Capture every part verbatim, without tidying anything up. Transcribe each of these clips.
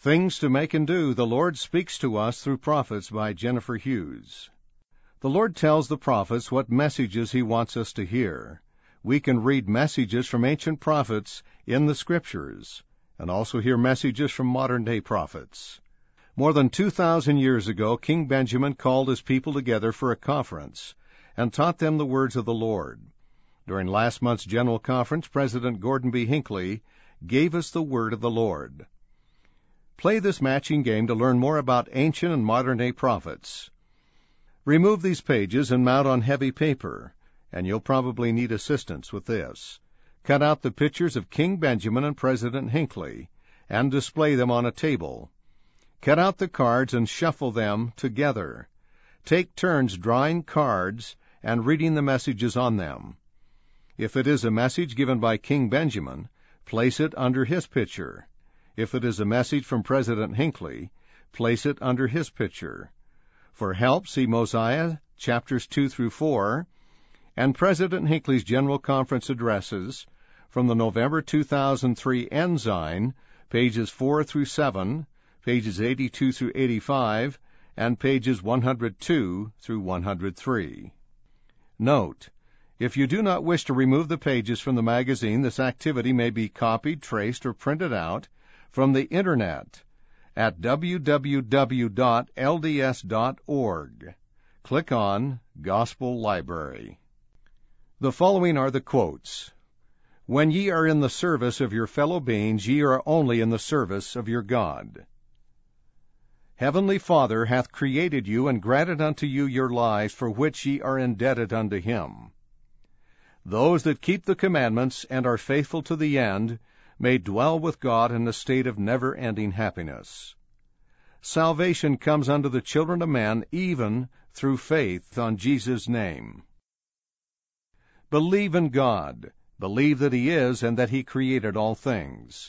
Things to Make and Do. The Lord Speaks to Us Through Prophets by Jennifer Hughes. The Lord tells the prophets what messages He wants us to hear. We can read messages from ancient prophets in the Scriptures, and also hear messages from modern-day prophets. More than two thousand years ago, King Benjamin called his people together for a conference and taught them the words of the Lord. During last month's General Conference, President Gordon B. Hinckley gave us the word of the Lord. Play this matching game to learn more about ancient and modern-day prophets. Remove these pages and mount on heavy paper, and you'll probably need assistance with this. Cut out the pictures of King Benjamin and President Hinckley and display them on a table. Cut out the cards and shuffle them together. Take turns drawing cards and reading the messages on them. If it is a message given by King Benjamin, place it under his picture. If it is a message from President Hinckley, place it under his picture. For help, see Mosiah, chapters two through four, and President Hinckley's General Conference addresses from the November two thousand three Ensign, pages four through seven, pages eighty-two through eighty-five, and pages one hundred two through one hundred three. Note: if you do not wish to remove the pages from the magazine, this activity may be copied, traced, or printed out from the Internet at w w w dot l d s dot org. Click on Gospel Library. The following are the quotes. When ye are in the service of your fellow beings, ye are only in the service of your God. Heavenly Father hath created you and granted unto you your lives, for which ye are indebted unto Him. Those that keep the commandments and are faithful to the end may dwell with God in a state of never-ending happiness. Salvation comes unto the children of men even through faith on Jesus' name. Believe in God. Believe that He is and that He created all things.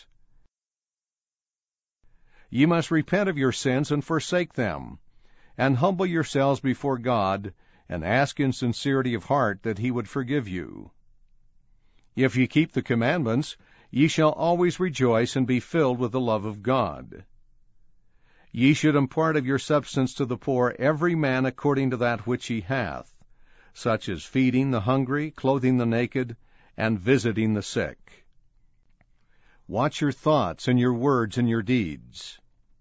Ye must repent of your sins and forsake them, and humble yourselves before God, and ask in sincerity of heart that He would forgive you. If ye keep the commandments, ye shall always rejoice and be filled with the love of God. Ye should impart of your substance to the poor, every man according to that which he hath, such as feeding the hungry, clothing the naked, and visiting the sick. Watch your thoughts and your words and your deeds.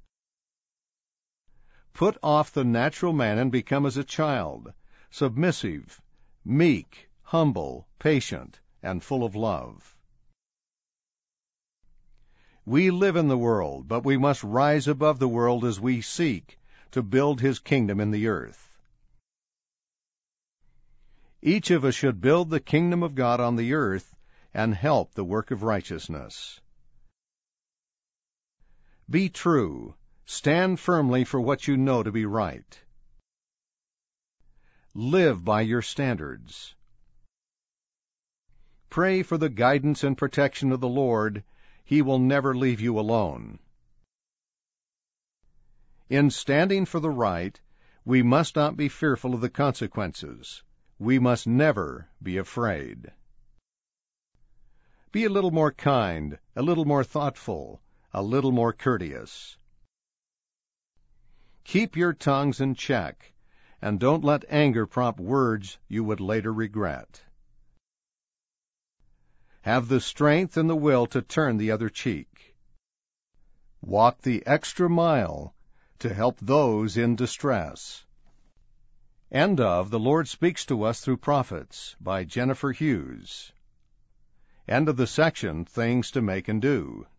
Put off the natural man and become as a child, submissive, meek, humble, patient, and full of love. We live in the world, but we must rise above the world as we seek to build His kingdom in the earth. Each of us should build the kingdom of God on the earth and help the work of righteousness. Be true. Stand firmly for what you know to be right. Live by your standards. Pray for the guidance and protection of the Lord. He will never leave you alone. In standing for the right, we must not be fearful of the consequences. We must never be afraid. Be a little more kind, a little more thoughtful, a little more courteous. Keep your tongues in check, and don't let anger prompt words you would later regret. Have the strength and the will to turn the other cheek. Walk the extra mile to help those in distress. End of The Lord Speaks to Us Through Prophets by Jennifer Hughes. End of the section, Things to Make and Do.